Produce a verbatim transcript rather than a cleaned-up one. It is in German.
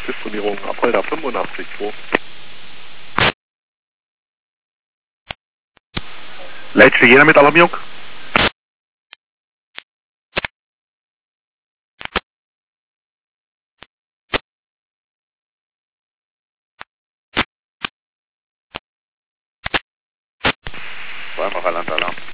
Positionierung Apolda fünfundachtzig zwei. Letzte jeder mit Alarmierung? Zweimal Alarm.